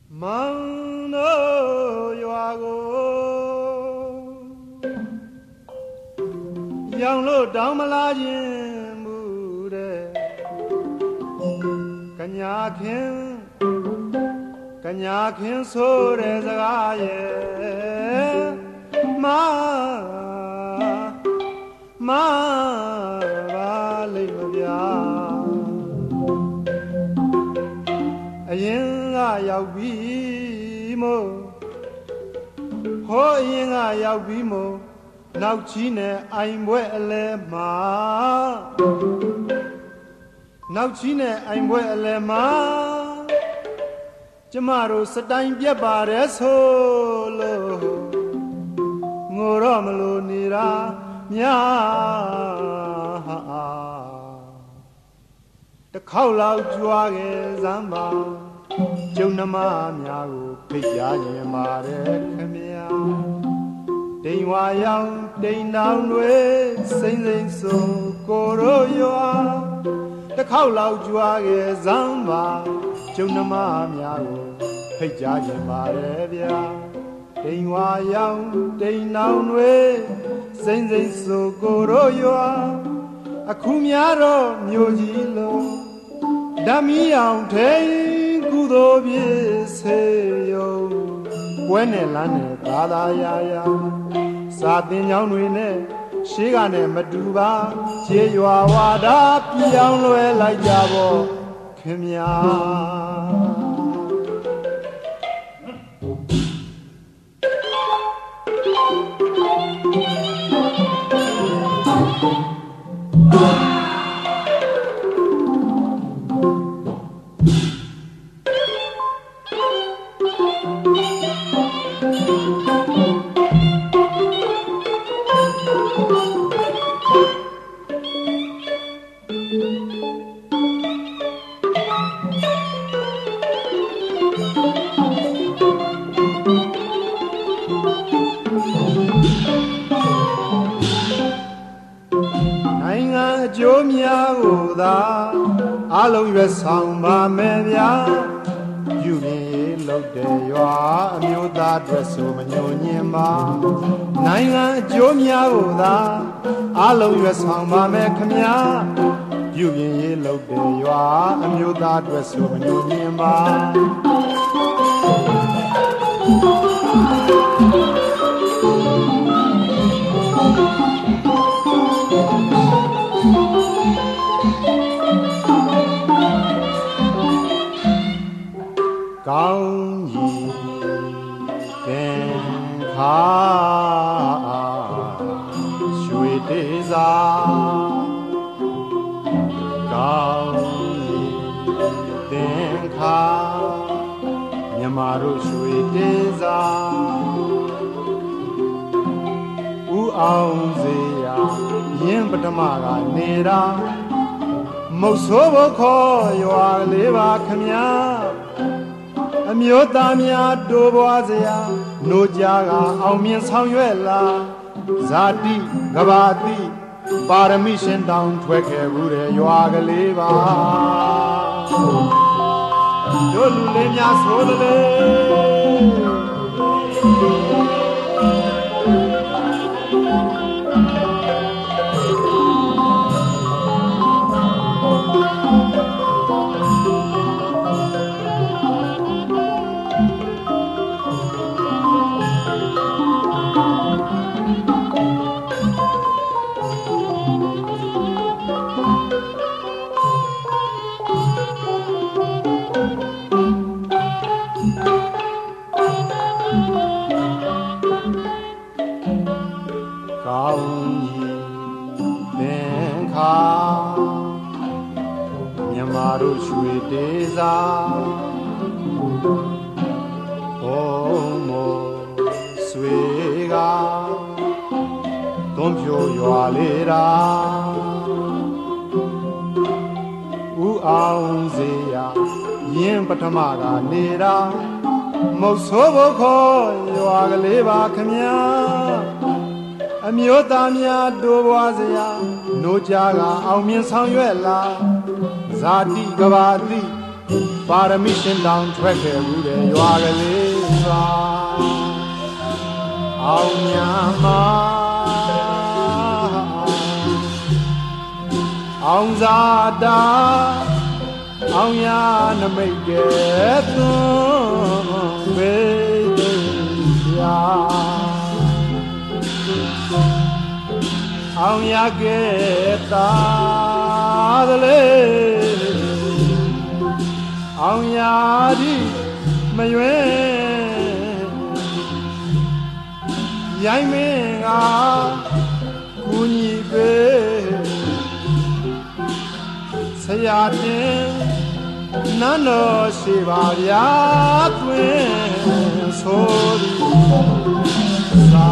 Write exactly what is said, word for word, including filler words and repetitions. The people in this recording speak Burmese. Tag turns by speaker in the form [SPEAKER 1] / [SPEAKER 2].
[SPEAKER 1] Mano yuago Yang lo down malajin bude Kanyakin Kanyakin sore zagaye Ma Ma Vale mabya Ayin gaရောက်ပြီမို့ဟောအရင်ကရောက်ပြီမို့နောက်ကြီးနဲ့အိုင်ဘွဲအလဲမှာနောက်ကြီးနဲ့အိုင်ဘွဲအလဲမှာကျမတို့စတိုင်ပြက်ပါတယ်ဆိုလို့ငိုတော့မလို့နေတာများဟာတစ်ခေါက်လောက်ကြွားခဲ့စမ်းပါကျုံနှမများကိုဖိတ်ကြားခြင်းပါတယ်ခင်ဗျာတိမ်ဝါရောင်တိမ်တောင်တွေစိမ့်စိမ့်ဆိုကိုရိုရွာတစ်ခေါက်လောက်ကြွားခဲ့စမ်းပါကျုံနှမများကိုဖိတ်ကြားခြင်းပါတယ်ဗျာတိမ်ဝါရောင်တိမ်တောင်တွေစိမ့်စိမ့်ဆိုကိုရိုရွာအခုများတော့မြို့ကြီးလုံးဓမီအောင်ထိန်ကုသိုလ်ပြည့်စေယုံကွဲနဲ့လမ်းနဲ့သာသာယာယာစာသင်ကျောင်းတွေနဲ့ရှေးကနဲ့မတူပါကျေးရွာဝါဒပြောင်းလဲလိုက်ကြပေါ့ခင်ဗျာအလုံးရွယ်ဆောင်ပါမယ်ဗျာယူရင်လောက်တဲ့ရွာအမျိုးသားအတွက်ဆိုမညိုညင်ပါနိုင်ငံအကျိုးများကိုသာအလုံးရွယ်ဆောင်ပါမယ်ခမညာယူရင်လောက်တဲ့ရွာအမျိုးသားအတွက်ဆိုမညိုညင်ပါကောင်းကြီးသင်္ခါရွှေတေးစာကောင်းကြီးသင်္ခါမြမတို့ရွှေတေးစာဦးအောင်စေရရင်းပထမကနေရာမုတ်ဆိုးဖို့ခေါ်ရွာလေးပါခမညာအမျိုးသားများတိုးပွားစရာနှိုးကြကအောင်မြင်ဆောင်ရွက်လာဇာတိကဘာတိပါရမီရှင်တောင်ထွက်ခဲ့ဘူးတဲ့ရွာကလေးပါတို့လူလေးများဆိုလေတို့ရွှေတေးစာဘုံမို့ဆွေကသွန်ဖြိုရွာလေးတာဦးအောင်စေရရင်းပထမကနေရာမုတ်ဆိုးဖို့ခေါ်ရွာကလေးပါခမညာအမျိုးသားများတိုးပွားစရာနိုးကြကအောင်မြင်ဆောင်ရွက်လာဇာတိကဘာတိပါရမီရှင်တောင်ထွက်ခဲ့ဘူးတဲ့ရွာကလေးစွာအောင်ညာမာအောင်ဇာတာအောင်ရနမိတ်ကဲ့သွန်ဘေးရာအောင်ရကဲ့တာသလေအောင်ရဒီမရွေရိုင်းမင်းကကူညီပေးဆရာတင်နန်းတော်ရှိပါဗျာသွင်းဆိုသည်သာ